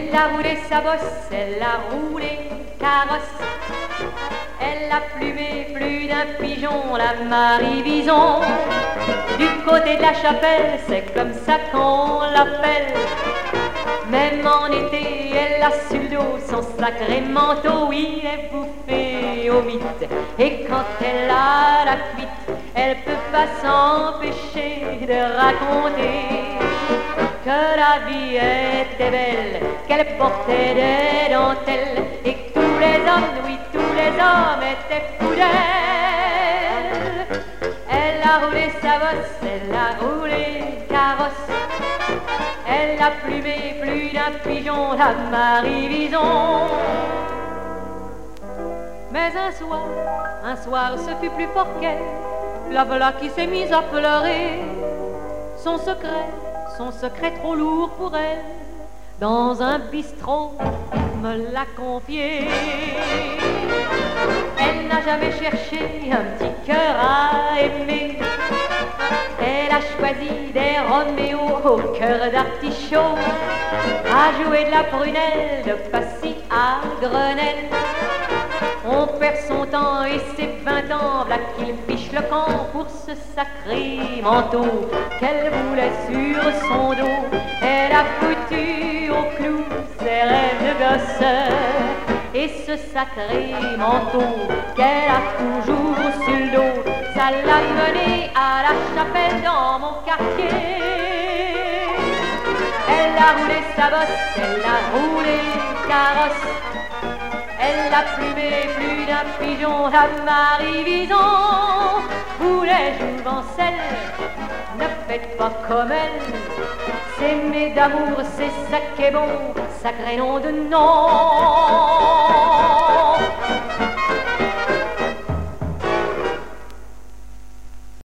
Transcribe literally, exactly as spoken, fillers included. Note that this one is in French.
Elle a roulé sa bosse, elle a roulé carrosse. Elle a plumé plus d'un pigeon, la Marie Vison. Du côté de la chapelle, c'est comme ça qu'on l'appelle. Même en été, elle a sur le dos son sacré manteau. Oui, elle est bouffée au mythe. Et quand elle a la cuite, elle peut pas s'empêcher de raconter que la vie était belle, qu'elle portait des dentelles et que tous les hommes, oui, tous les hommes étaient fous d'elle. Elle a roulé sa bosse, elle a roulé carrosse. Elle a plumé plus d'un pigeon, la Marie Vison. Mais un soir, un soir, ce fut plus fort qu'elle. La voilà qui s'est mise à pleurer. Son secret, son secret trop lourd pour elle, dans un bistrot me l'a confié. Elle n'a jamais cherché un petit cœur à aimer. Elle a choisi des Roméos au cœur d'artichaut, a joué de la prunelle de Passy à Grenelle. On perd son temps et ses vingt ans, v'là qu'il fiche le camp pour ce sacré manteau qu'elle voulait sur son dos. Elle a foutu au clou ses rêves de gosse et ce sacré manteau qu'elle a toujours sur le dos, ça l'a menée à la chapelle dans mon quartier. Elle a roulé sa bosse, elle a roulé carrosse. Elle a plumé plus d'un pigeon, la Marie Vison. Vous les jouvencelles, ne faites pas comme elle. S'aimer d'amour, c'est ça qui est bon, sacré nom de nom.